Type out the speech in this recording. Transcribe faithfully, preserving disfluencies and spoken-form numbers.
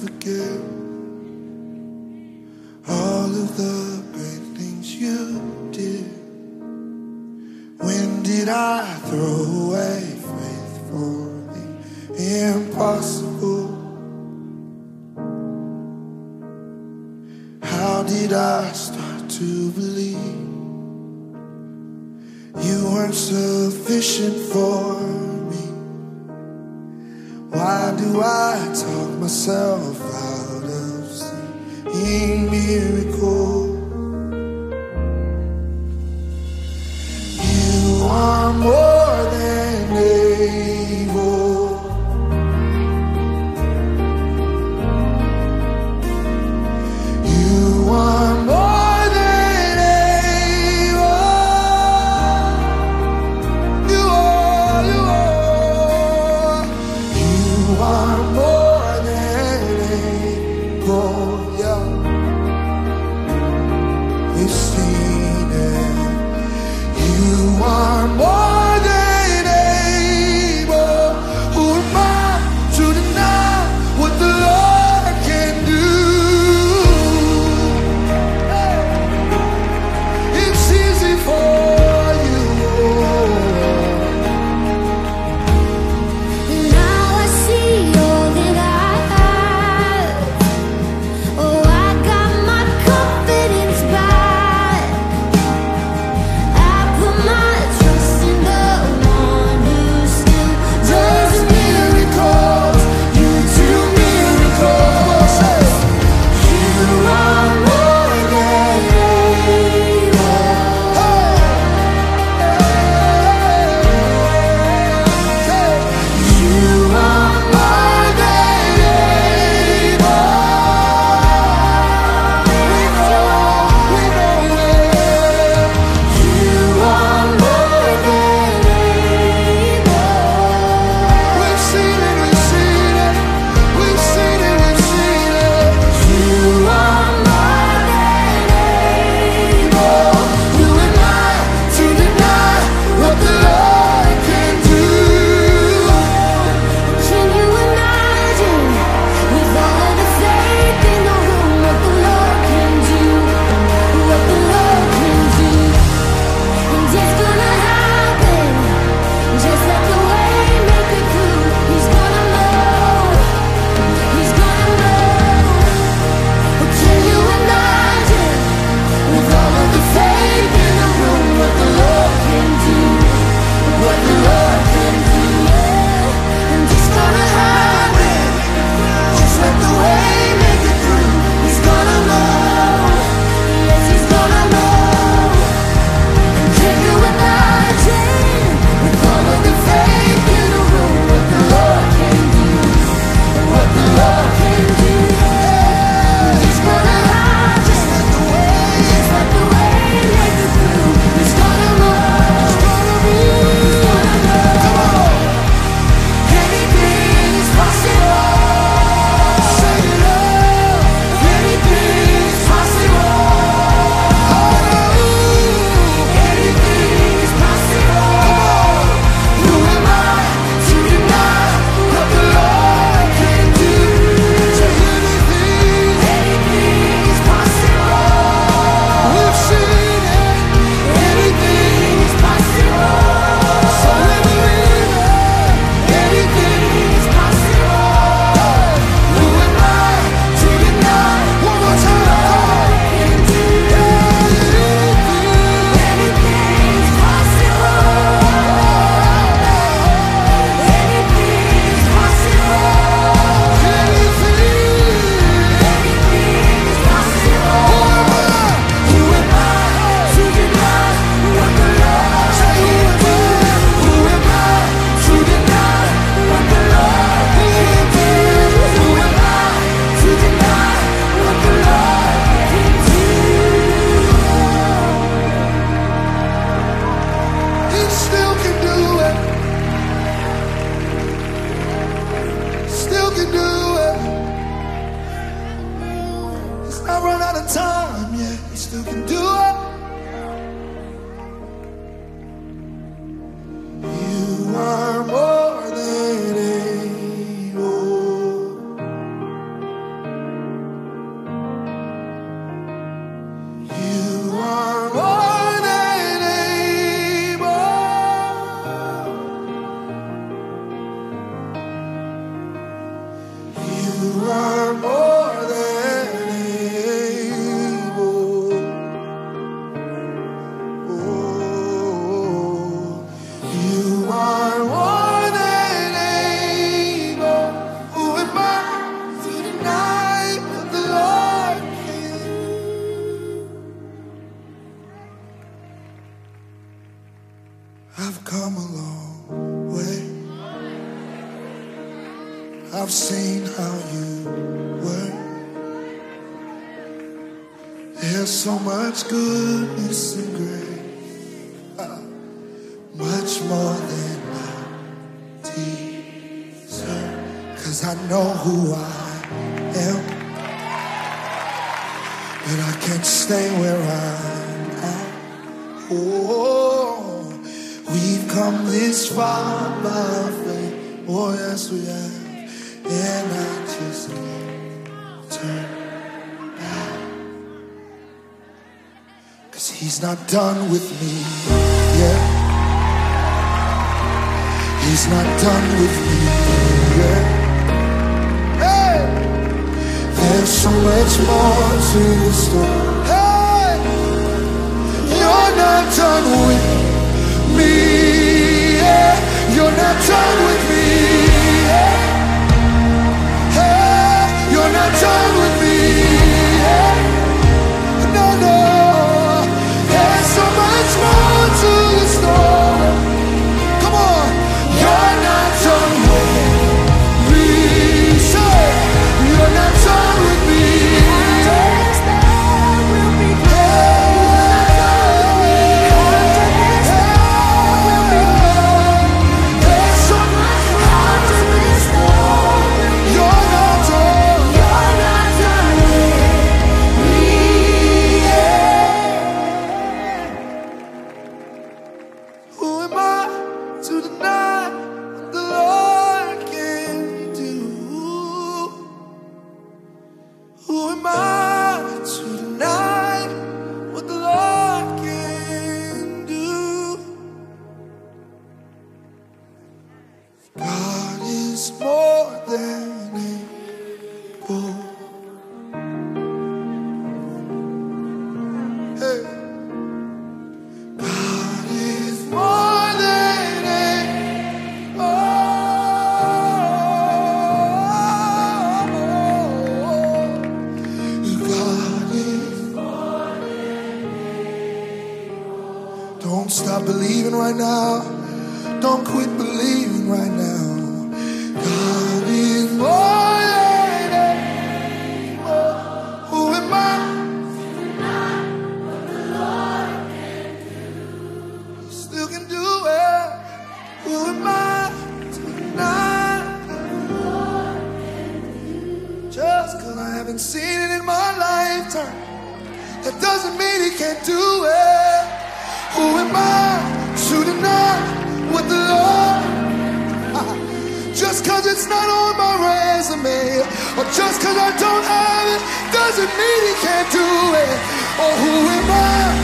forget all of the great things you did. When did I throw away faith for the impossible? How did I start to believe you weren't sufficient for me? Why do I talk myself out of seeing miracles? You are more than able. You are more than able. You are, you are. You are more than able, yeah. I've come a long way. I've seen how you work. There's so much goodness and grace, uh, much more than I deserve. 'Cause I know who I am, but I can't stay where I'm at. Oh, we've come this far by faith. Oh, yes, we have. And I just can't turn back. 'Cause he's not done with me yet. He's not done with me yet. Hey! There's so much more to the story. Hey! You're not done with me yet. You're not done with me yet. Hey! You're not done with me yet. No, no. There's so much more to the story. Come on. You're not done with me. Say, you're not done with me. Don't stop believing right now. Don't quit believing right now. God is more than able. Who am I? What the Lord can do. He still can do it. Who am I to deny? The Lord can do. Just 'cause I haven't seen it in my lifetime, that doesn't mean he can't do it. Who am I to deny what the Lord? Just 'cause it's not on my resume, or just 'cause I don't have it, doesn't mean he can't do it. Or who am I